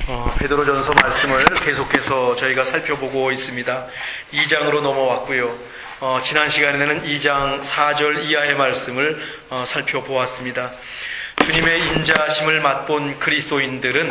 베드로전서 말씀을 계속해서 저희가 살펴보고 있습니다. 2장으로 넘어왔고요. 지난 시간에는 2장 4절 이하의 말씀을 살펴보았습니다. 주님의 인자하심을 맛본 그리스도인들은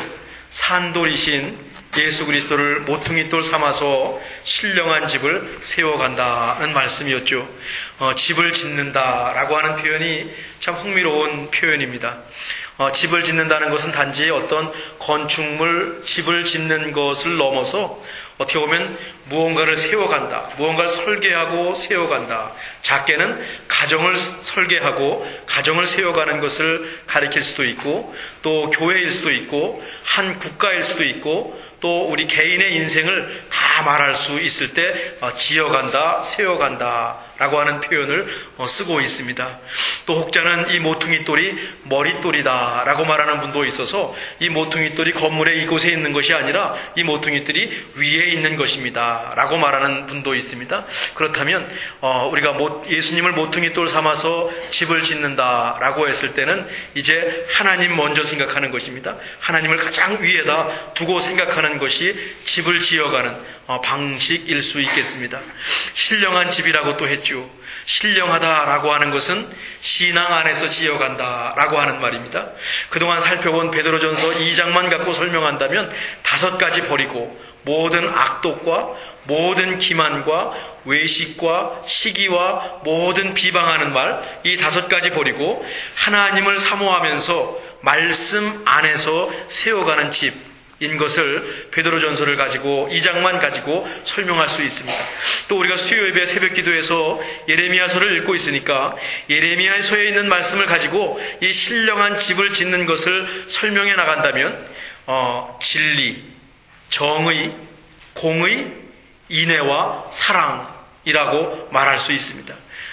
산돌이신 예수 그리스도를 모퉁이돌 삼아서 신령한 집을 세워간다는 말씀이었죠. 집을 짓는다라고 하는 표현이 참 흥미로운 표현입니다. 집을 짓는다는 것은 단지 어떤 건축물, 집을 짓는 것을 넘어서 어떻게 보면 무언가를 세워간다, 무언가를 설계하고 세워간다. 작게는 가정을 설계하고 가정을 세워가는 것을 가리킬 수도 있고, 또 교회일 수도 있고, 한 국가일 수도 있고, 또 우리 개인의 인생을 다 말할 수 있을 때 지어간다, 세워간다 라고 하는 표현을 쓰고 있습니다. 또 혹자는 이 모퉁이돌이 머릿돌이다 라고 말하는 분도 있어서 이 모퉁이돌이 건물의 이곳에 있는 것이 아니라 이 모퉁이돌이 위에 있는 것입니다 라고 말하는 분도 있습니다. 그렇다면 우리가 예수님을 모퉁이돌 삼아서 집을 짓는다 라고 했을 때는 이제 하나님 먼저 생각하는 것입니다. 하나님을 가장 위에다 두고 생각하는 것이 집을 지어가는 방식일 수 있겠습니다. 신령한 집이라고 또 했죠. 신령하다라고 하는 것은 신앙 안에서 지어간다라고 하는 말입니다. 그동안 살펴본 베드로전서 2장만 갖고 설명한다면 5가지 버리고 모든 악독과 모든 기만과 외식과 시기와 모든 비방하는 말, 이 5가지 버리고 하나님을 사모하면서 말씀 안에서 세워가는 집 인 것을 베드로전서를 가지고 2장만 가지고 설명할 수 있습니다. 또 우리가 수요 예배 새벽 기도에서 예레미야서를 읽고 있으니까 예레미야서에 있는 말씀을 가지고 이 신령한 집을 짓는 것을 설명해 나간다면 진리, 정의, 공의, 인애와 사랑이라고 말할 수 있습니다.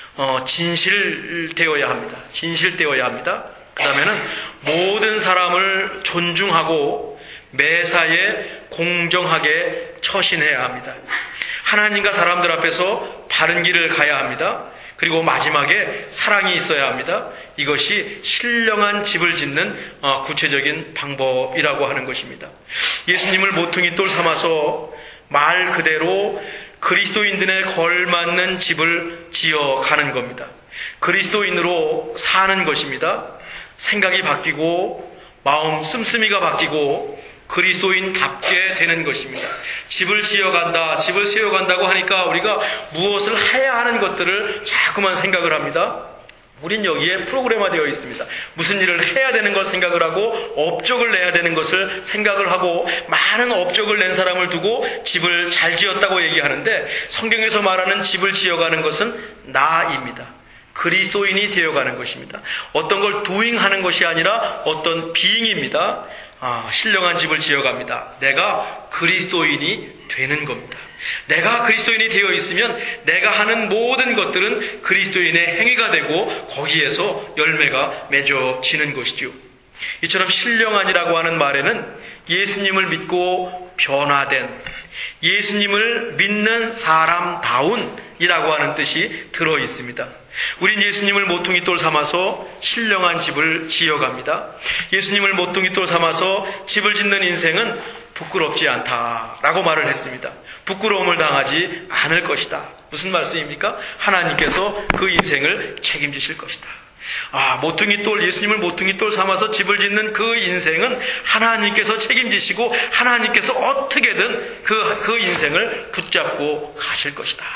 진실되어야 합니다. 진실되어야 합니다. 그 다음에는 모든 사람을 존중하고 매사에 공정하게 처신해야 합니다. 하나님과 사람들 앞에서 바른 길을 가야 합니다. 그리고 마지막에 사랑이 있어야 합니다. 이것이 신령한 집을 짓는 구체적인 방법이라고 하는 것입니다. 예수님을 모퉁이돌 삼아서 말 그대로 그리스도인들에 걸맞는 집을 지어가는 겁니다. 그리스도인으로 사는 것입니다. 생각이 바뀌고 마음 씀씀이가 바뀌고 그리스도인답게 되는 것입니다. 집을 지어간다, 집을 세워간다고 하니까 우리가 무엇을 해야 하는 것들을 자꾸만 생각을 합니다. 우린 여기에 프로그램화되어 있습니다. 무슨 일을 해야 되는 걸 생각을 하고 업적을 내야 되는 것을 생각을 하고 많은 업적을 낸 사람을 두고 집을 잘 지었다고 얘기하는데 성경에서 말하는 집을 지어가는 것은 나입니다. 그리스도인이 되어가는 것입니다. 어떤 걸 도잉하는 것이 아니라 어떤 비잉입니다. 신령한 집을 지어갑니다. 내가 그리스도인이 되는 겁니다. 내가 그리스도인이 되어 있으면 내가 하는 모든 것들은 그리스도인의 행위가 되고 거기에서 열매가 맺어지는 것이죠. 이처럼 신령한이라고 하는 말에는 예수님을 믿고 변화된, 예수님을 믿는 사람다운이라고 하는 뜻이 들어 있습니다. 우린 예수님을 모퉁이돌 삼아서 신령한 집을 지어갑니다. 예수님을 모퉁이돌 삼아서 집을 짓는 인생은 부끄럽지 않다라고 말을 했습니다. 부끄러움을 당하지 않을 것이다. 무슨 말씀입니까? 하나님께서 그 인생을 책임지실 것이다. 예수님을 모퉁이돌 삼아서 집을 짓는 그 인생은 하나님께서 책임지시고 하나님께서 어떻게든 그 인생을 붙잡고 가실 것이다.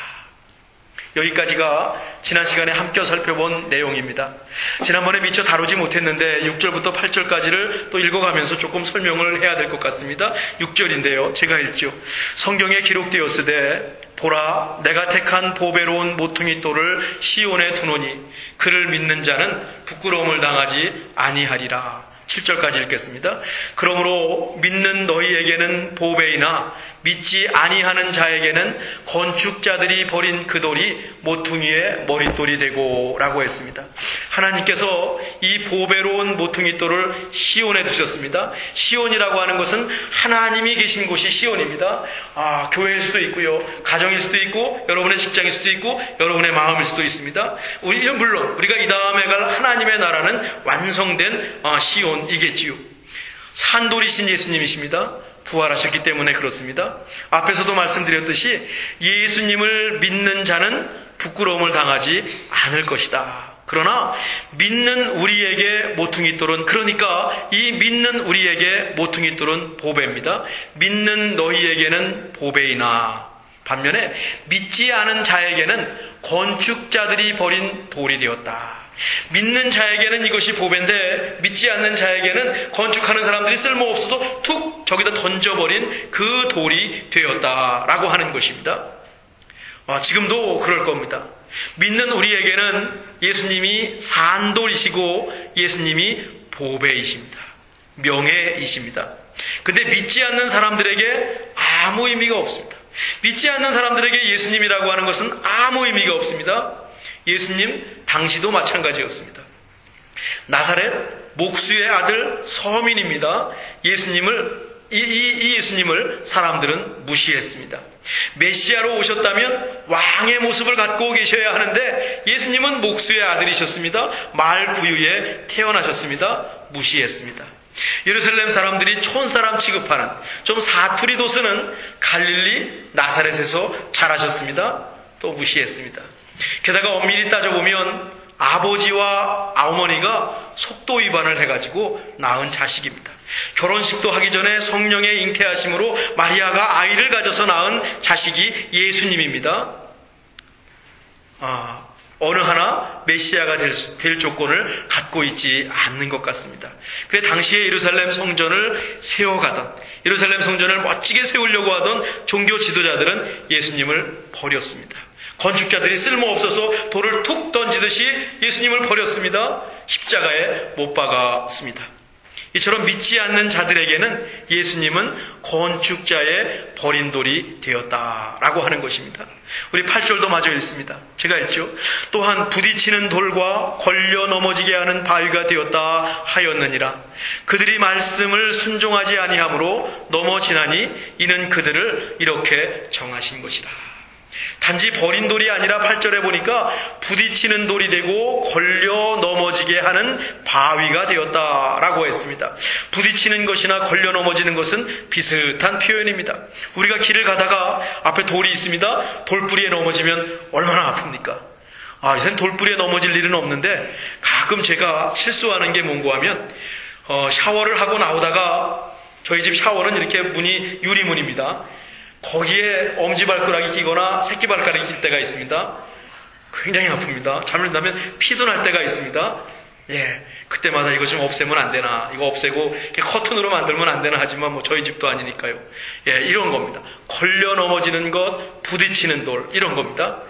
여기까지가 지난 시간에 함께 살펴본 내용입니다. 지난번에 미처 다루지 못했는데 6절부터 8절까지를 또 읽어가면서 조금 설명을 해야 될 것 같습니다. 6절인데요. 제가 읽죠. 성경에 기록되었으되 보라, 내가 택한 보배로운 모퉁이돌을 시온에 두노니 그를 믿는 자는 부끄러움을 당하지 아니하리라. 7절까지 읽겠습니다. 그러므로 믿는 너희에게는 보배이나 믿지 아니하는 자에게는 건축자들이 버린 그 돌이 모퉁이의 머릿돌이 되고 라고 했습니다. 하나님께서 이 보배로운 모퉁이돌을 시온에 두셨습니다. 시온이라고 하는 것은 하나님이 계신 곳이 시온입니다. 교회일 수도 있고요, 가정일 수도 있고, 여러분의 직장일 수도 있고, 여러분의 마음일 수도 있습니다. 물론 우리가 이 다음에 갈 하나님의 나라는 완성된 시온이겠지요. 산돌이신 예수님이십니다. 부활하셨기 때문에 그렇습니다. 앞에서도 말씀드렸듯이 예수님을 믿는 자는 부끄러움을 당하지 않을 것이다. 그러나 믿는 우리에게 모퉁이 돌은, 그러니까 이 믿는 우리에게 모퉁이 돌은 보배입니다. 믿는 너희에게는 보배이나 반면에 믿지 않은 자에게는 건축자들이 버린 돌이 되었다. 믿는 자에게는 이것이 보배인데 믿지 않는 자에게는 건축하는 사람들이 쓸모없어도 툭 저기다 던져버린 그 돌이 되었다라고 하는 것입니다. 지금도 그럴 겁니다. 믿는 우리에게는 예수님이 산돌이시고 예수님이 보배이십니다. 명예이십니다. 근데 믿지 않는 사람들에게 아무 의미가 없습니다. 믿지 않는 사람들에게 예수님이라고 하는 것은 아무 의미가 없습니다. 예수님 당시도 마찬가지였습니다. 나사렛 목수의 아들 서민입니다. 이 예수님을 사람들은 무시했습니다. 메시아로 오셨다면 왕의 모습을 갖고 계셔야 하는데 예수님은 목수의 아들이셨습니다. 말구유에 태어나셨습니다. 무시했습니다. 예루살렘 사람들이 촌사람 취급하는 좀 사투리도 쓰는 갈릴리 나사렛에서 자라셨습니다. 또 무시했습니다. 게다가 엄밀히 따져보면 아버지와 어머니가 속도 위반을 해가지고 낳은 자식입니다. 결혼식도 하기 전에 성령의 잉태하심으로 마리아가 아이를 가져서 낳은 자식이 예수님입니다. 어느 하나 메시아가 될 조건을 갖고 있지 않는 것 같습니다. 그래 당시에 예루살렘 성전을 세워가던, 예루살렘 성전을 멋지게 세우려고 하던 종교 지도자들은 예수님을 버렸습니다. 건축자들이 쓸모없어서 돌을 툭 던지듯이 예수님을 버렸습니다. 십자가에 못 박았습니다. 이처럼 믿지 않는 자들에게는 예수님은 건축자의 버린 돌이 되었다라고 하는 것입니다. 우리 8절도 마저 읽습니다. 제가 읽죠. 또한 부딪히는 돌과 걸려 넘어지게 하는 바위가 되었다 하였느니라. 그들이 말씀을 순종하지 아니하므로 넘어지나니 이는 그들을 이렇게 정하신 것이라. 단지 버린 돌이 아니라 8절에 보니까 부딪히는 돌이 되고 걸려 넘어지게 하는 바위가 되었다라고 했습니다. 부딪히는 것이나 걸려 넘어지는 것은 비슷한 표현입니다. 우리가 길을 가다가 앞에 돌이 있습니다. 돌뿌리에 넘어지면 얼마나 아픕니까? 요새는 돌뿌리에 넘어질 일은 없는데 가끔 제가 실수하는 게 뭔고 하면 샤워를 하고 나오다가 저희 집 샤워는 이렇게 문이 유리문입니다. 거기에 엄지발가락이 끼거나 새끼발가락이 낄 때가 있습니다. 굉장히 아픕니다. 잘못하면 피도 날 때가 있습니다. 그때마다 이거 좀 없애면 안 되나, 이거 없애고 이렇게 커튼으로 만들면 안 되나 하지만 저희 집도 아니니까요. 이런 겁니다. 걸려 넘어지는 것, 부딪히는 돌, 이런 겁니다.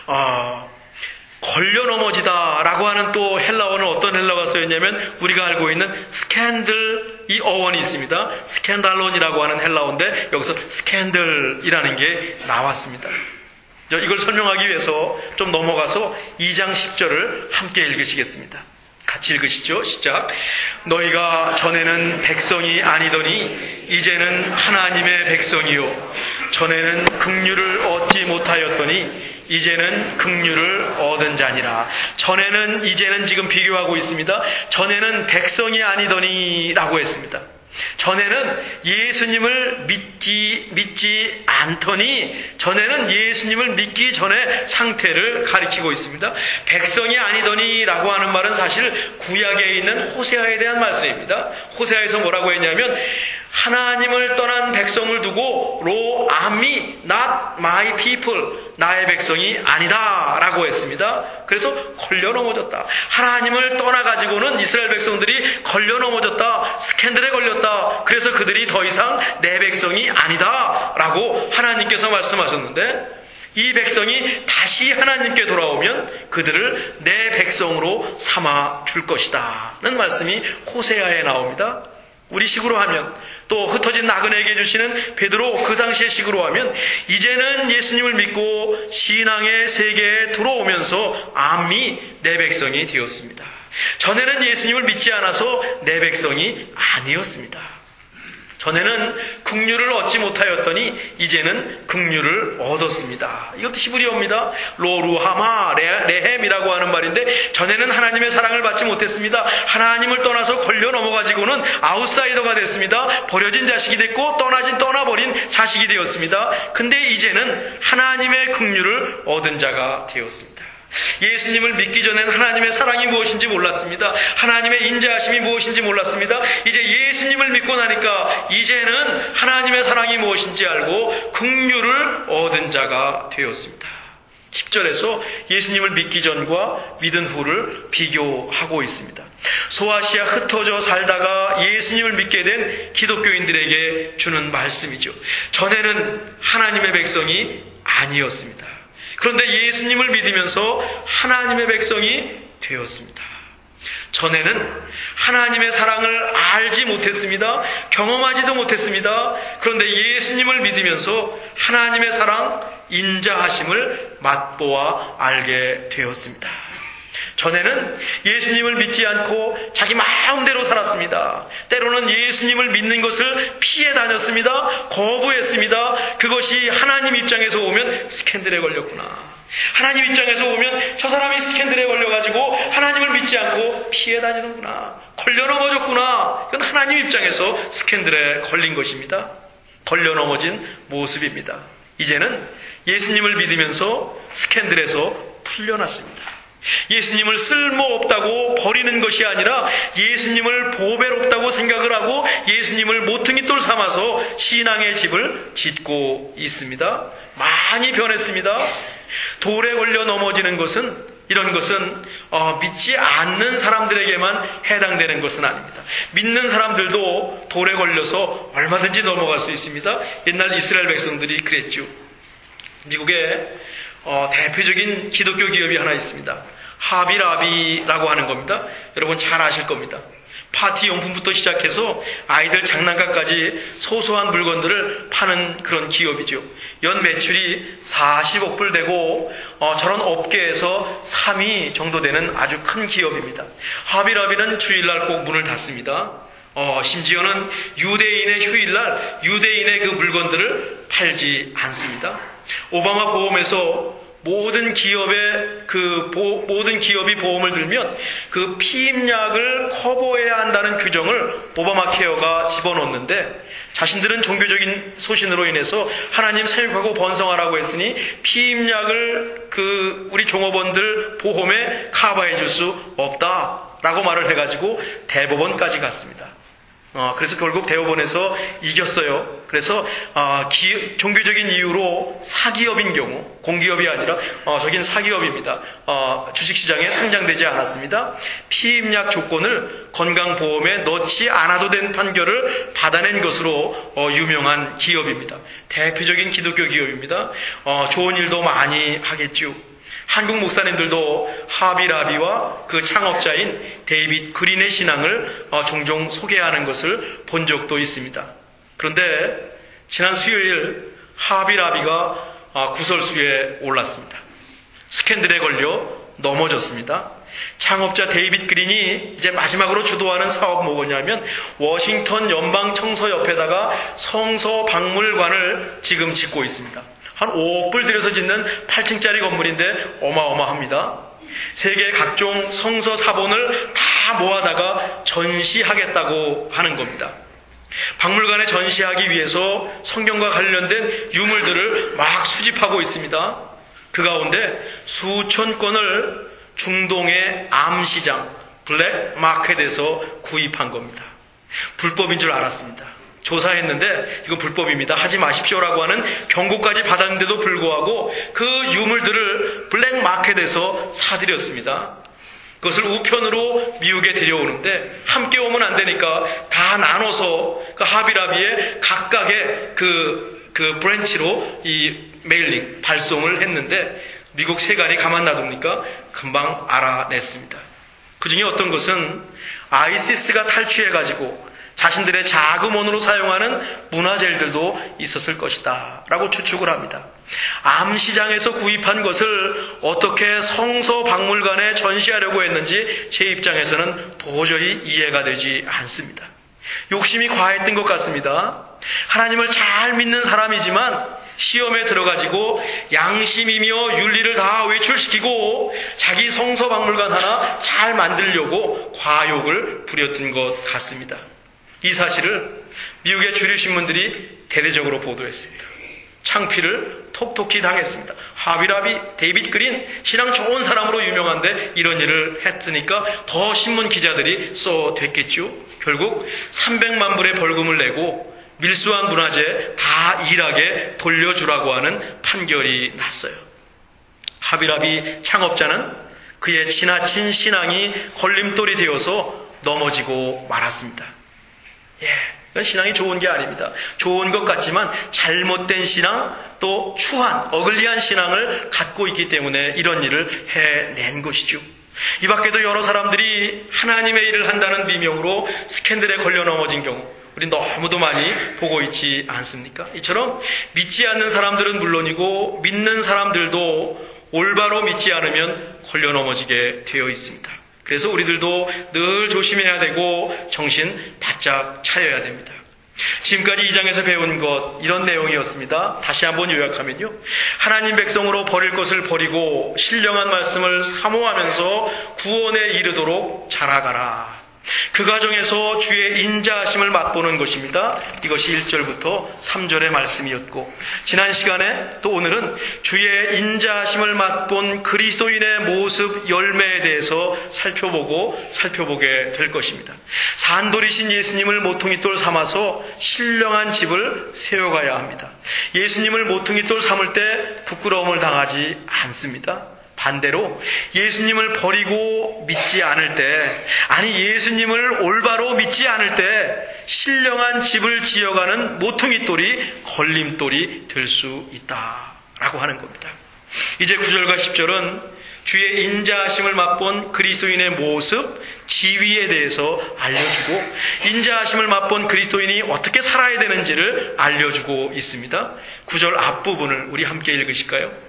걸려 넘어지다라고 하는 또 헬라어는 어떤 헬라어가 쓰였냐면 우리가 알고 있는 스캔들, 이 어원이 있습니다. 스캔달론이라고 하는 헬라어인데 여기서 스캔들이라는 게 나왔습니다. 이걸 설명하기 위해서 좀 넘어가서 2장 10절을 함께 읽으시겠습니다. 같이 읽으시죠. 시작. 너희가 전에는 백성이 아니더니 이제는 하나님의 백성이요 전에는 긍휼을 얻지 못하였더니 이제는 긍휼을 얻은 자니라. 전에는, 이제는 지금 비교하고 있습니다. 전에는 백성이 아니더니 라고 했습니다. 전에는 예수님을 믿지 않더니, 전에는 예수님을 믿기 전에 상태를 가리키고 있습니다. 백성이 아니더니 라고 하는 말은 사실 구약에 있는 호세아에 대한 말씀입니다. 호세아에서 뭐라고 했냐면 하나님을 떠난 백성을 두고 로 아미 not my people, 나의 백성이 아니다 라고 했습니다. 그래서 걸려 넘어졌다. 하나님을 떠나가지고는 이스라엘 백성들이 걸려 넘어졌다. 스캔들에 걸렸다. 그래서 그들이 더 이상 내 백성이 아니다 라고 하나님께서 말씀하셨는데, 이 백성이 다시 하나님께 돌아오면 그들을 내 백성으로 삼아 줄 것이다 는 말씀이 호세아에 나옵니다. 우리 식으로 하면, 또 흩어진 나그네에게 주시는 베드로 그 당시의 식으로 하면, 이제는 예수님을 믿고 신앙의 세계에 들어오면서 암이 내 백성이 되었습니다. 전에는 예수님을 믿지 않아서 내 백성이 아니었습니다. 전에는 긍휼을 얻지 못하였더니 이제는 긍휼을 얻었습니다. 이것도 히브리어입니다. 로루하마 레헴이라고 하는 말인데, 전에는 하나님의 사랑을 받지 못했습니다. 하나님을 떠나서 걸려 넘어가지고는 아웃사이더가 됐습니다. 버려진 자식이 됐고 떠나버린 자식이 되었습니다. 근데 이제는 하나님의 긍휼을 얻은 자가 되었습니다. 예수님을 믿기 전엔 하나님의 사랑이 무엇인지 몰랐습니다. 하나님의 인자하심이 무엇인지 몰랐습니다. 이제 예수님을 믿고 나니까 이제는 하나님의 사랑이 무엇인지 알고 긍휼을 얻은 자가 되었습니다. 10절에서 예수님을 믿기 전과 믿은 후를 비교하고 있습니다. 소아시아 흩어져 살다가 예수님을 믿게 된 기독교인들에게 주는 말씀이죠. 전에는 하나님의 백성이 아니었습니다. 그런데 예수님을 믿으면서 하나님의 백성이 되었습니다. 전에는 하나님의 사랑을 알지 못했습니다. 경험하지도 못했습니다. 그런데 예수님을 믿으면서 하나님의 사랑, 인자하심을 맛보아 알게 되었습니다. 전에는 예수님을 믿지 않고 자기 마음대로 살았습니다. 때로는 예수님을 믿는 것을 피해 다녔습니다. 거부했습니다. 그것이 하나님 입장에서 보면 스캔들에 걸렸구나. 하나님 입장에서 보면 저 사람이 스캔들에 걸려가지고 하나님을 믿지 않고 피해 다니는구나. 걸려 넘어졌구나. 이건 하나님 입장에서 스캔들에 걸린 것입니다. 걸려 넘어진 모습입니다. 이제는 예수님을 믿으면서 스캔들에서 풀려났습니다. 예수님을 쓸모없다고 버리는 것이 아니라 예수님을 보배롭다고 생각을 하고 예수님을 모퉁이돌 삼아서 신앙의 집을 짓고 있습니다. 많이 변했습니다. 돌에 걸려 넘어지는 것은, 이런 것은 믿지 않는 사람들에게만 해당되는 것은 아닙니다. 믿는 사람들도 돌에 걸려서 얼마든지 넘어갈 수 있습니다. 옛날 이스라엘 백성들이 그랬죠. 미국에 대표적인 기독교 기업이 하나 있습니다. 하비라비라고 하는 겁니다. 여러분 잘 아실 겁니다. 파티 용품부터 시작해서 아이들 장난감까지 소소한 물건들을 파는 그런 기업이죠. 연 매출이 40억 불 되고 저런 업계에서 3위 정도 되는 아주 큰 기업입니다. 하비라비는 주일날 꼭 문을 닫습니다. 심지어는 유대인의 휴일날 유대인의 그 물건들을 팔지 않습니다. 오바마 보험에서 모든 기업이 보험을 들면 그 피임약을 커버해야 한다는 규정을 오바마 케어가 집어넣는데, 자신들은 종교적인 소신으로 인해서 하나님 사육하고 번성하라고 했으니 피임약을 우리 종업원들 보험에 커버해 줄 수 없다라고 말을 해가지고 대법원까지 갔습니다. 그래서 결국 대법원에서 이겼어요. 그래서 종교적인 이유로 사기업인 경우, 공기업이 아니라 저긴 사기업입니다. 주식시장에 상장되지 않았습니다. 피임약 조건을 건강보험에 넣지 않아도 된 판결을 받아낸 것으로 유명한 기업입니다. 대표적인 기독교 기업입니다. 좋은 일도 많이 하겠죠. 한국 목사님들도 하비라비와 그 창업자인 데이빗 그린의 신앙을 종종 소개하는 것을 본 적도 있습니다. 그런데 지난 수요일 하비라비가 구설수에 올랐습니다. 스캔들에 걸려 넘어졌습니다. 창업자 데이빗 그린이 이제 마지막으로 주도하는 사업은 뭐냐면 워싱턴 연방청서 옆에다가 성서박물관을 지금 짓고 있습니다. 한 5억 불 들여서 짓는 8층짜리 건물인데 어마어마합니다. 세계 각종 성서 사본을 다 모아다가 전시하겠다고 하는 겁니다. 박물관에 전시하기 위해서 성경과 관련된 유물들을 막 수집하고 있습니다. 그 가운데 수천 건을 중동의 암시장, 블랙 마켓에서 구입한 겁니다. 불법인 줄 알았습니다. 조사했는데 이거 불법입니다. 하지 마십시오라고 하는 경고까지 받았는데도 불구하고 그 유물들을 블랙마켓에서 사들였습니다. 그것을 우편으로 미국에 데려오는데 함께 오면 안 되니까 다 나눠서 그 하비라비의 각각의 그 브랜치로 이 메일링, 발송을 했는데 미국 세관이 가만 놔둡니까? 금방 알아냈습니다. 그 중에 어떤 것은 아이시스가 탈취해가지고 자신들의 자금원으로 사용하는 문화재들도 있었을 것이다 라고 추측을 합니다. 암시장에서 구입한 것을 어떻게 성서박물관에 전시하려고 했는지 제 입장에서는 도저히 이해가 되지 않습니다. 욕심이 과했던 것 같습니다. 하나님을 잘 믿는 사람이지만 시험에 들어가지고 양심이며 윤리를 다 외출시키고 자기 성서박물관 하나 잘 만들려고 과욕을 부렸던 것 같습니다. 이 사실을 미국의 주류 신문들이 대대적으로 보도했습니다. 창피를 톡톡히 당했습니다. 하비라비, 데이빗 그린, 신앙 좋은 사람으로 유명한데 이런 일을 했으니까 더 신문 기자들이 쏘됐겠죠. 결국 300만 불의 벌금을 내고 밀수한 문화재 다 일하게 돌려주라고 하는 판결이 났어요. 하비라비 창업자는 그의 지나친 신앙이 걸림돌이 되어서 넘어지고 말았습니다. 이건 신앙이 좋은 게 아닙니다. 좋은 것 같지만 잘못된 신앙, 또 추한, 어글리한 신앙을 갖고 있기 때문에 이런 일을 해낸 것이죠. 이 밖에도 여러 사람들이 하나님의 일을 한다는 비명으로 스캔들에 걸려 넘어진 경우 우리 너무도 많이 보고 있지 않습니까? 이처럼 믿지 않는 사람들은 물론이고 믿는 사람들도 올바로 믿지 않으면 걸려 넘어지게 되어 있습니다. 그래서 우리들도 늘 조심해야 되고 정신 바짝 차려야 됩니다. 지금까지 2장에서 배운 것 이런 내용이었습니다. 다시 한번 요약하면요. 하나님 백성으로 버릴 것을 버리고 신령한 말씀을 사모하면서 구원에 이르도록 자라가라. 그 과정에서 주의 인자하심을 맛보는 것입니다. 이것이 1절부터 3절의 말씀이었고 지난 시간에 또 오늘은 주의 인자하심을 맛본 그리스도인의 모습 열매에 대해서 살펴보게 될 것입니다. 산돌이신 예수님을 모퉁이돌 삼아서 신령한 집을 세워가야 합니다. 예수님을 모퉁이돌 삼을 때 부끄러움을 당하지 않습니다. 반대로 예수님을 버리고 믿지 않을 때, 예수님을 올바로 믿지 않을 때 신령한 집을 지어가는 모퉁이돌이 걸림돌이 될 수 있다라고 하는 겁니다. 이제 9절과 10절은 주의 인자하심을 맛본 그리스도인의 모습, 지위에 대해서 알려주고 인자하심을 맛본 그리스도인이 어떻게 살아야 되는지를 알려주고 있습니다. 9절 앞부분을 우리 함께 읽으실까요?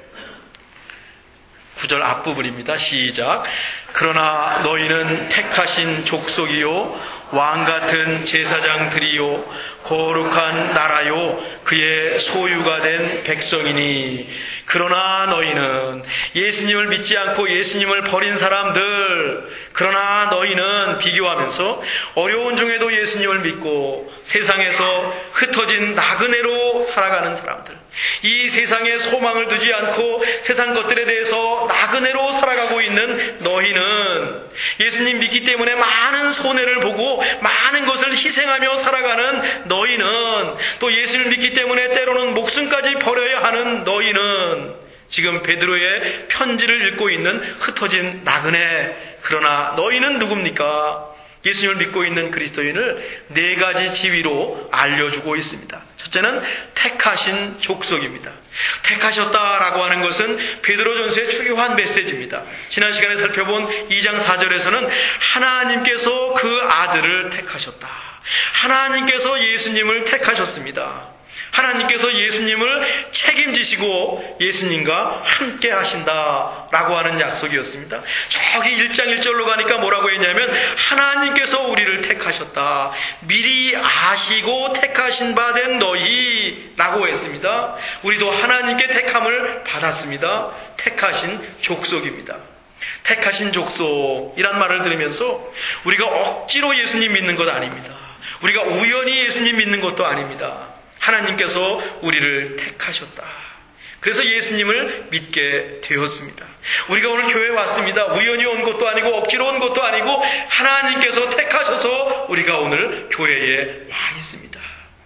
9절 앞부분입니다. 시작. 그러나 너희는 택하신 족속이요 왕같은 제사장들이요 거룩한 나라요 그의 소유가 된 백성이니 그러나 너희는 예수님을 믿지 않고 예수님을 버린 사람들 그러나 너희는 비교하면서 어려운 중에도 예수님을 믿고 세상에서 흩어진 나그네로 살아가는 사람들 이 세상에 소망을 두지 않고 세상 것들에 대해서 나그네로 살아가고 있는 너희는 예수님 믿기 때문에 많은 손해를 보고 많은 것을 희생하며 살아가는 너희는 또 예수를 믿기 때문에 때로는 목숨까지 버려야 하는 너희는 지금 베드로의 편지를 읽고 있는 흩어진 나그네 그러나 너희는 누굽니까? 예수님을 믿고 있는 그리스도인을 4가지 지위로 알려주고 있습니다. 첫째는 택하신 족속입니다. 택하셨다라고 하는 것은 베드로전서의 중요한 메시지입니다. 지난 시간에 살펴본 2장 4절에서는 하나님께서 그 아들을 택하셨다. 하나님께서 예수님을 택하셨습니다. 하나님께서 예수님을 책임지시고 예수님과 함께 하신다라고 하는 약속이었습니다. 저기 1장 1절로 가니까 뭐라고 했냐면 하나님께서 우리를 택하셨다. 미리 아시고 택하신 바 된 너희라고 했습니다. 우리도 하나님께 택함을 받았습니다. 택하신 족속입니다. 택하신 족속이란 말을 들으면서 우리가 억지로 예수님 믿는 것 아닙니다. 우리가 우연히 예수님 믿는 것도 아닙니다. 하나님께서 우리를 택하셨다. 그래서 예수님을 믿게 되었습니다. 우리가 오늘 교회에 왔습니다. 우연히 온 것도 아니고 억지로 온 것도 아니고 하나님께서 택하셔서 우리가 오늘 교회에 와 있습니다.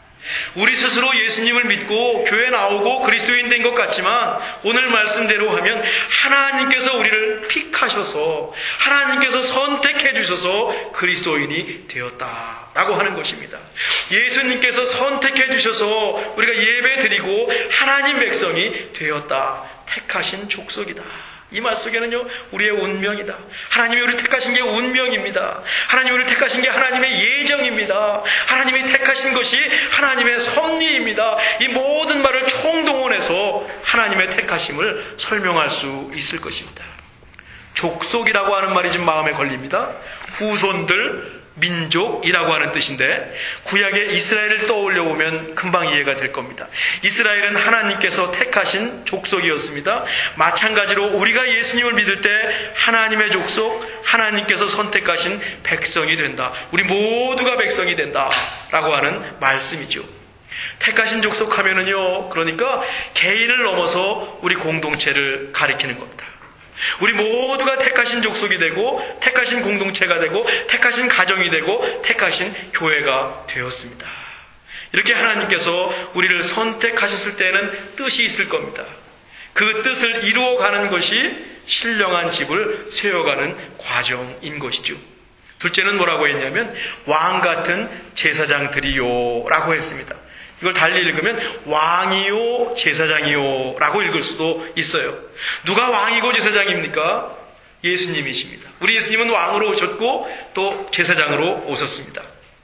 우리 스스로 예수님을 믿고 교회 나오고 그리스도인 된 것 같지만 오늘 말씀대로 하면 하나님께서 우리를 픽하셔서 하나님께서 선택해 주셔서 그리스도인이 되었다라고 하는 것입니다. 예수님께서 선택해 주셔서 우리가 예배 드리고 하나님 백성이 되었다. 택하신 족속이다. 이 말 속에는요 우리의 운명이다. 하나님이 우리를 택하신 게 운명입니다. 하나님이 우리를 택하신 게 하나님의 예정입니다. 하나님이 택하신 것이 하나님의 섭리입니다. 이 모든 말을 총동원해서 하나님의 택하심을 설명할 수 있을 것입니다. 족속이라고 하는 말이 좀 마음에 걸립니다. 후손들, 민족이라고 하는 뜻인데 구약의 이스라엘을 떠올려 보면 금방 이해가 될 겁니다. 이스라엘은 하나님께서 택하신 족속이었습니다. 마찬가지로 우리가 예수님을 믿을 때 하나님의 족속, 하나님께서 선택하신 백성이 된다. 우리 모두가 백성이 된다라고 하는 말씀이죠. 택하신 족속하면은요, 그러니까 개인을 넘어서 우리 공동체를 가리키는 겁니다. 우리 모두가 택하신 족속이 되고 택하신 공동체가 되고 택하신 가정이 되고 택하신 교회가 되었습니다. 이렇게 하나님께서 우리를 선택하셨을 때는 뜻이 있을 겁니다. 그 뜻을 이루어가는 것이 신령한 집을 세워가는 과정인 것이죠. 둘째는 뭐라고 했냐면 왕같은 제사장들이요 라고 했습니다. 이걸 달리 읽으면 왕이요 제사장이요 라고 읽을 수도 있어요. 누가 왕이고 제사장입니까? 예수님이십니다. 우리 예수님은 왕으로 오셨고 또 제사장으로 오셨습니다.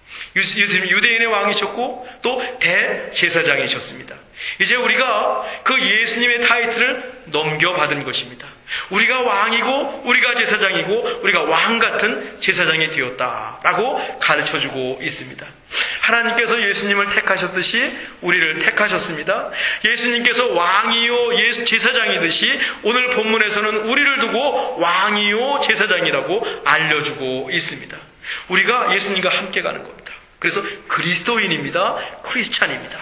유대인의 왕이셨고 또 대제사장이셨습니다. 이제 우리가 그 예수님의 타이틀을 넘겨받은 것입니다. 우리가 왕이고 우리가 제사장이고 우리가 왕같은 제사장이 되었다라고 가르쳐주고 있습니다. 하나님께서 예수님을 택하셨듯이 우리를 택하셨습니다. 예수님께서 왕이요 제사장이듯이 오늘 본문에서는 우리를 두고 왕이요 제사장이라고 알려주고 있습니다. 우리가 예수님과 함께 가는 겁니다. 그래서 그리스도인입니다. 크리스찬입니다.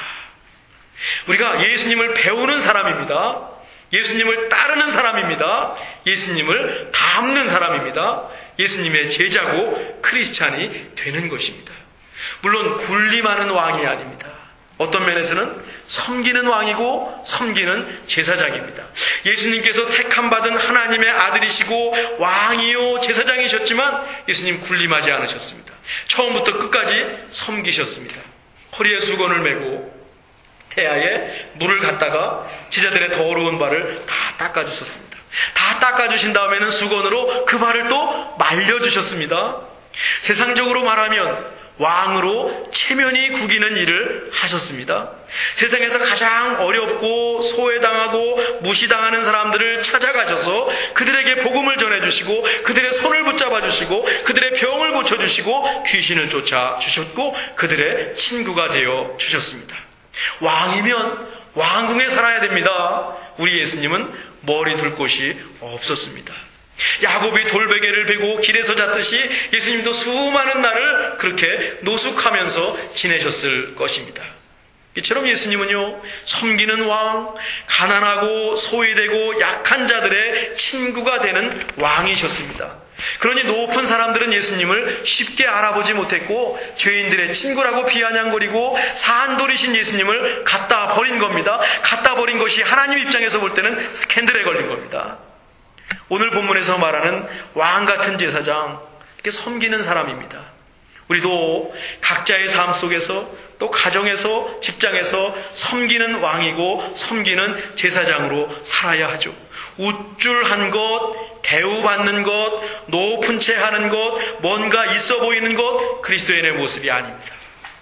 우리가 예수님을 배우는 사람입니다. 예수님을 따르는 사람입니다. 예수님을 닮는 사람입니다. 예수님의 제자고 크리스찬이 되는 것입니다. 물론 군림하는 왕이 아닙니다. 어떤 면에서는 섬기는 왕이고 섬기는 제사장입니다. 예수님께서 택함받은 하나님의 아들이시고 왕이요 제사장이셨지만 예수님 군림하지 않으셨습니다. 처음부터 끝까지 섬기셨습니다. 허리에 수건을 메고 태아에 물을 갖다가 제자들의 더러운 발을 다 닦아주셨습니다. 다 닦아주신 다음에는 수건으로 그 발을 또 말려주셨습니다. 세상적으로 말하면 왕으로 체면이 구기는 일을 하셨습니다. 세상에서 가장 어렵고 소외당하고 무시당하는 사람들을 찾아가셔서 그들에게 복음을 전해주시고 그들의 손을 붙잡아주시고 그들의 병을 고쳐주시고 귀신을 쫓아주셨고 그들의 친구가 되어 주셨습니다. 왕이면 왕궁에 살아야 됩니다. 우리 예수님은 머리 둘 곳이 없었습니다. 야곱이 돌베개를 베고 길에서 잤듯이 예수님도 수많은 날을 그렇게 노숙하면서 지내셨을 것입니다. 이처럼 예수님은요, 섬기는 왕, 가난하고 소외되고 약한 자들의 친구가 되는 왕이셨습니다. 그러니 높은 사람들은 예수님을 쉽게 알아보지 못했고 죄인들의 친구라고 비아냥거리고 산돌이신 예수님을 갖다 버린 겁니다. 갖다 버린 것이 하나님 입장에서 볼 때는 스캔들에 걸린 겁니다. 오늘 본문에서 말하는 왕같은 제사장, 이렇게 섬기는 사람입니다. 우리도 각자의 삶 속에서 또 가정에서 직장에서 섬기는 왕이고 섬기는 제사장으로 살아야 하죠. 우쭐한 것, 대우받는 것, 높은 채 하는 것, 뭔가 있어 보이는 것, 그리스도인의 모습이 아닙니다.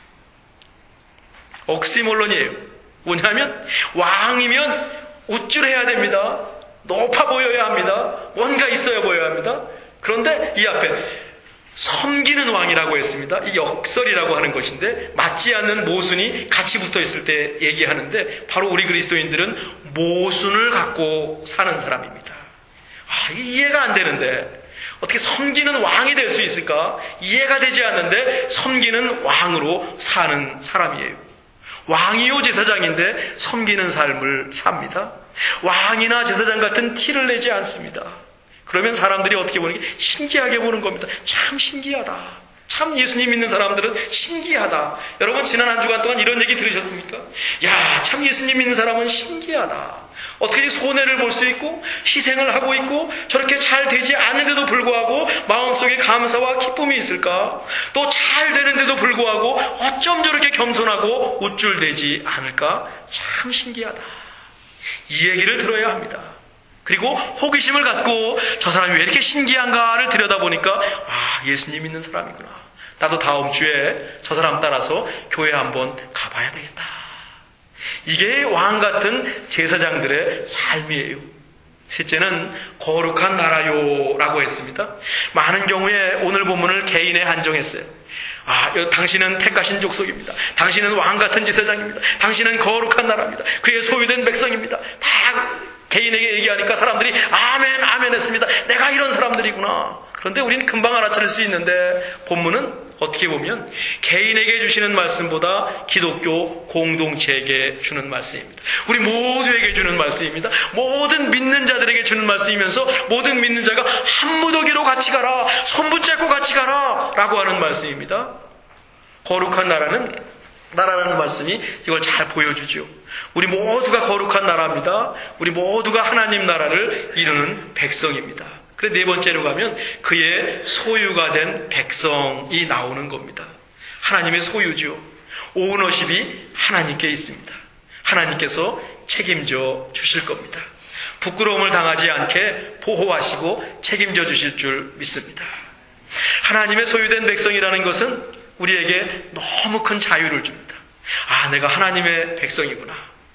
옥시몰론이에요. 뭐냐면 왕이면 우쭐해야 됩니다. 높아 보여야 합니다. 뭔가 있어야 보여야 합니다. 그런데 이 앞에 섬기는 왕이라고 했습니다. 이 역설이라고 하는 것인데 맞지 않는 모순이 같이 붙어 있을 때 얘기하는데 바로 우리 그리스도인들은 모순을 갖고 사는 사람입니다. 이해가 안 되는데 어떻게 섬기는 왕이 될 수 있을까? 이해가 되지 않는데 섬기는 왕으로 사는 사람이에요. 왕이요 제사장인데 섬기는 삶을 삽니다. 왕이나 제사장 같은 티를 내지 않습니다. 그러면 사람들이 어떻게 보는 게 신기하게 보는 겁니다. 참 신기하다. 참 예수님 믿는 사람들은 신기하다. 여러분 지난 한 주간 동안 이런 얘기 들으셨습니까? 야, 참 예수님 믿는 사람은 신기하다. 어떻게 손해를 볼 수 있고 희생을 하고 있고 저렇게 잘 되지 않는데도 불구하고 마음속에 감사와 기쁨이 있을까? 또 잘 되는데도 불구하고 어쩜 저렇게 겸손하고 우쭐대지 않을까? 참 신기하다. 이 얘기를 들어야 합니다. 그리고 호기심을 갖고 저 사람이 왜 이렇게 신기한가를 들여다보니까 예수님 믿는 사람이구나. 나도 다음 주에 저 사람 따라서 교회 한번 가봐야 되겠다. 이게 왕같은 제사장들의 삶이에요. 셋째는 거룩한 나라요라고 했습니다. 많은 경우에 오늘 본문을 개인에 한정했어요. 당신은 택하신 족속입니다. 당신은 왕같은 제사장입니다. 당신은 거룩한 나라입니다. 그의 소유된 백성입니다. 다 개인에게 얘기하니까 사람들이 아멘 아멘 했습니다. 내가 이런 사람들이구나. 그런데 우리는 금방 알아차릴 수 있는데 본문은 어떻게 보면 개인에게 주시는 말씀보다 기독교 공동체에게 주는 말씀입니다. 우리 모두에게 주는 말씀입니다. 모든 믿는 자들에게 주는 말씀이면서 모든 믿는 자가 한 무더기로 같이 가라, 손 붙잡고 같이 가라 라고 하는 말씀입니다. 거룩한 나라라는 말씀이 이걸 잘 보여주죠. 우리 모두가 거룩한 나라입니다. 우리 모두가 하나님 나라를 이루는 백성입니다. 그래 네 번째로 가면 그의 소유가 된 백성이 나오는 겁니다. 하나님의 소유죠. 오너십이 하나님께 있습니다. 하나님께서 책임져 주실 겁니다. 부끄러움을 당하지 않게 보호하시고 책임져 주실 줄 믿습니다. 하나님의 소유된 백성이라는 것은 우리에게 너무 큰 자유를 줍니다. 내가 하나님의 백성이구나.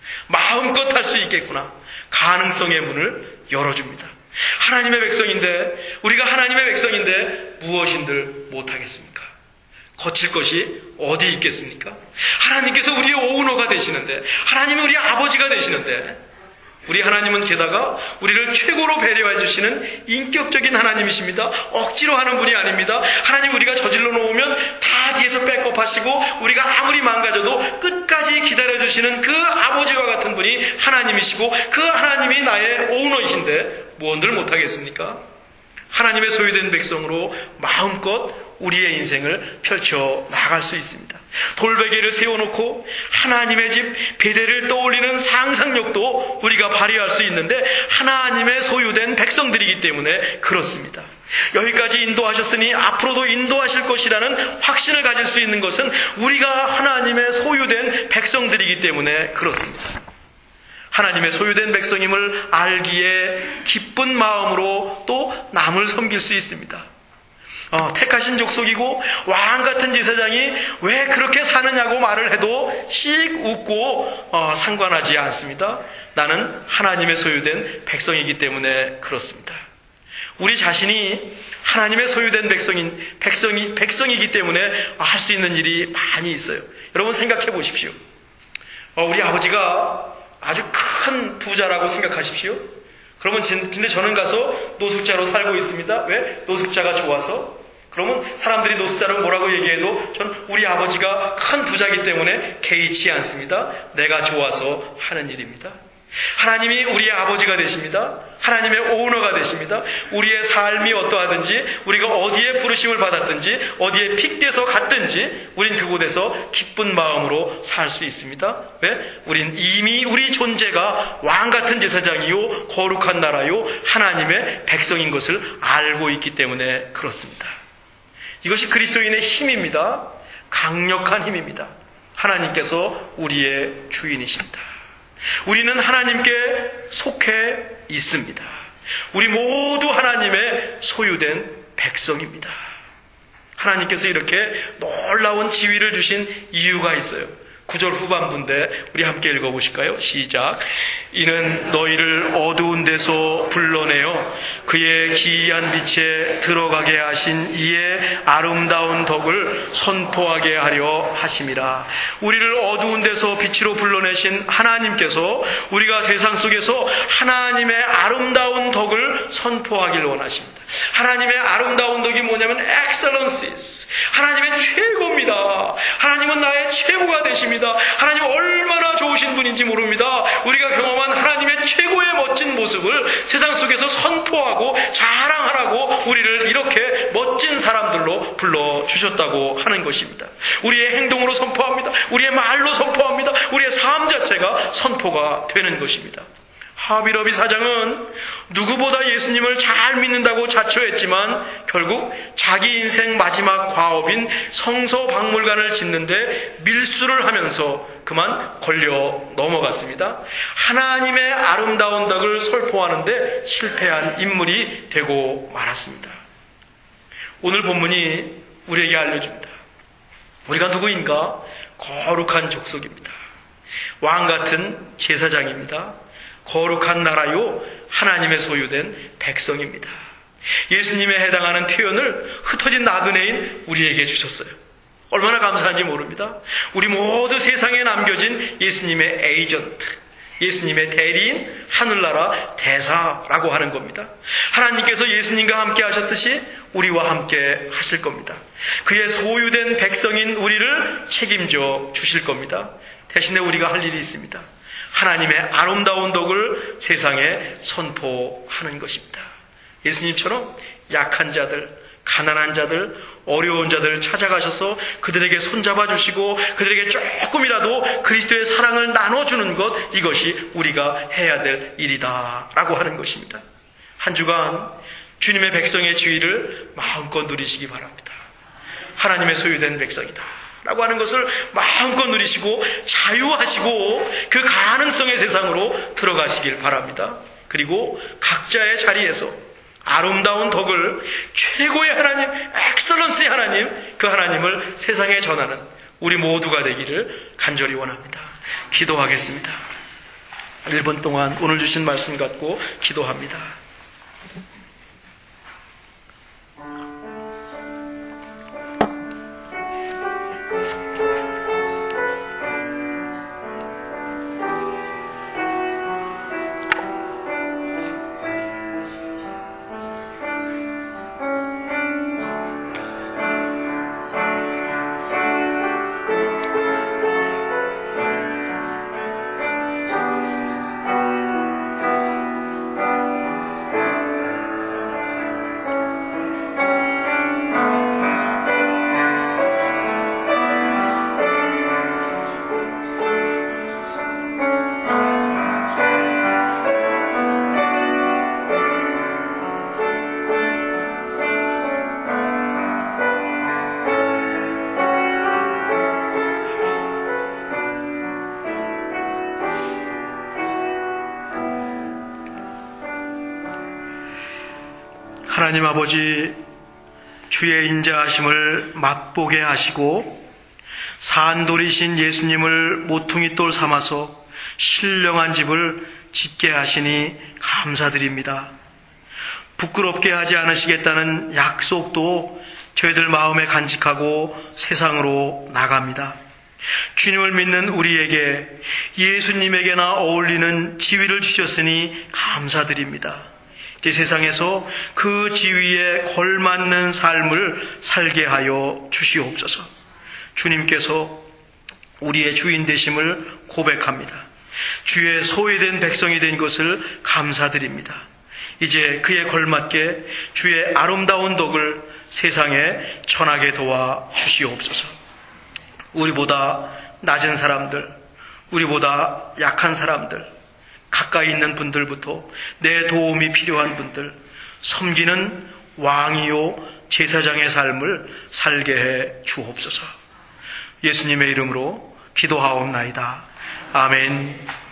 마음껏 할 수 있겠구나. 가능성의 문을 열어줍니다. 하나님의 백성인데, 우리가 하나님의 백성인데 무엇인들 못하겠습니까? 거칠 것이 어디 있겠습니까? 하나님께서 우리의 오너가 되시는데, 하나님이 우리 아버지가 되시는데, 우리 하나님은 게다가 우리를 최고로 배려해 주시는 인격적인 하나님이십니다. 억지로 하는 분이 아닙니다. 하나님 우리가 저질러 놓으면 다 뒤에서 백업하시고 우리가 아무리 망가져도 끝까지 기다려 주시는 그 아버지와 같은 분이 하나님이시고 그 하나님이 나의 오너이신데 무언들 못하겠습니까? 하나님의 소유된 백성으로 마음껏 우리의 인생을 펼쳐 나갈 수 있습니다. 돌베개를 세워놓고 하나님의 집 베델을 떠올리는 상상력도 우리가 발휘할 수 있는데 하나님의 소유된 백성들이기 때문에 그렇습니다. 여기까지 인도하셨으니 앞으로도 인도하실 것이라는 확신을 가질 수 있는 것은 우리가 하나님의 소유된 백성들이기 때문에 그렇습니다. 하나님의 소유된 백성임을 알기에 기쁜 마음으로 또 남을 섬길 수 있습니다. 택하신 족속이고 왕같은 제사장이 왜 그렇게 사느냐고 말을 해도 씩 웃고 상관하지 않습니다. 나는 하나님의 소유된 백성이기 때문에 그렇습니다. 우리 자신이 하나님의 소유된 백성이기 때문에 할 수 있는 일이 많이 있어요. 여러분 생각해 보십시오. 우리 아버지가 아주 큰 부자라고 생각하십시오. 그러면 근데 저는 가서 노숙자로 살고 있습니다. 왜? 노숙자가 좋아서. 그러면 사람들이 노숙자를 뭐라고 얘기해도 전 우리 아버지가 큰 부자이기 때문에 개의치 않습니다. 내가 좋아서 하는 일입니다. 하나님이 우리의 아버지가 되십니다. 하나님의 오너가 되십니다. 우리의 삶이 어떠하든지 우리가 어디에 부르심을 받았든지 어디에 픽돼서 갔든지 우린 그곳에서 기쁜 마음으로 살 수 있습니다. 왜? 우린 이미 우리 존재가 왕같은 제사장이요 거룩한 나라요 하나님의 백성인 것을 알고 있기 때문에 그렇습니다. 이것이 그리스도인의 힘입니다. 강력한 힘입니다. 하나님께서 우리의 주인이십니다. 우리는 하나님께 속해 있습니다. 우리 모두 하나님의 소유된 백성입니다. 하나님께서 이렇게 놀라운 지위를 주신 이유가 있어요. 9절 후반부인데 우리 함께 읽어보실까요? 시작. 이는 너희를 어두운 데서 불러내어 그의 기이한 빛에 들어가게 하신 이의 아름다운 덕을 선포하게 하려 하심이라. 우리를 어두운 데서 빛으로 불러내신 하나님께서 우리가 세상 속에서 하나님의 아름다운 덕을 선포하기를 원하십니다. 하나님의 아름다운 덕이 뭐냐면 excellencies. 하나님의 최고입니다. 하나님은 나의 최고가 되십니다. 하나님 얼마나 좋으신 분인지 모릅니다. 우리가 경험한 하나님의 최고의 멋진 모습을 세상 속에서 선포하고 자랑하라고 우리를 이렇게 멋진 사람들로 불러주셨다고 하는 것입니다. 우리의 행동으로 선포합니다. 우리의 말로 선포합니다. 우리의 삶 자체가 선포가 되는 것입니다. 하비러비 사장은 누구보다 예수님을 잘 믿는다고 자처했지만 결국 자기 인생 마지막 과업인 성서박물관을 짓는데 밀수를 하면서 그만 걸려 넘어갔습니다. 하나님의 아름다운 덕을 선포하는데 실패한 인물이 되고 말았습니다. 오늘 본문이 우리에게 알려줍니다. 우리가 누구인가? 거룩한 족속입니다. 왕같은 제사장입니다. 거룩한 나라요 하나님의 소유된 백성입니다. 예수님에 해당하는 표현을 흩어진 나그네인 우리에게 주셨어요. 얼마나 감사한지 모릅니다. 우리 모두 세상에 남겨진 예수님의 에이전트, 예수님의 대리인, 하늘나라 대사라고 하는 겁니다. 하나님께서 예수님과 함께 하셨듯이 우리와 함께 하실 겁니다. 그의 소유된 백성인 우리를 책임져 주실 겁니다. 대신에 우리가 할 일이 있습니다. 하나님의 아름다운 덕을 세상에 선포하는 것입니다. 예수님처럼 약한 자들, 가난한 자들, 어려운 자들을 찾아가셔서 그들에게 손잡아 주시고 그들에게 조금이라도 그리스도의 사랑을 나눠주는 것, 이것이 우리가 해야 될 일이다 라고 하는 것입니다. 한 주간 주님의 백성의 지위를 마음껏 누리시기 바랍니다. 하나님의 소유된 백성이다 라고 하는 것을 마음껏 누리시고 자유하시고 그 가능성의 세상으로 들어가시길 바랍니다. 그리고 각자의 자리에서 아름다운 덕을, 최고의 하나님, 엑셀런스의 하나님, 그 하나님을 세상에 전하는 우리 모두가 되기를 간절히 원합니다. 기도하겠습니다. 1분 동안 오늘 주신 말씀 갖고 기도합니다. 하나님 아버지, 주의 인자하심을 맛보게 하시고 산돌이신 예수님을 모퉁이돌 삼아서 신령한 집을 짓게 하시니 감사드립니다. 부끄럽게 하지 않으시겠다는 약속도 저희들 마음에 간직하고 세상으로 나갑니다. 주님을 믿는 우리에게 예수님에게나 어울리는 지위를 주셨으니 감사드립니다. 이 세상에서 그 지위에 걸맞는 삶을 살게 하여 주시옵소서. 주님께서 우리의 주인 되심을 고백합니다. 주의 소유된 백성이 된 것을 감사드립니다. 이제 그에 걸맞게 주의 아름다운 덕을 세상에 전하게 도와 주시옵소서. 우리보다 낮은 사람들, 우리보다 약한 사람들, 가까이 있는 분들부터 내 도움이 필요한 분들, 섬기는 왕이요 제사장의 삶을 살게 해 주옵소서. 예수님의 이름으로 기도하옵나이다. 아멘.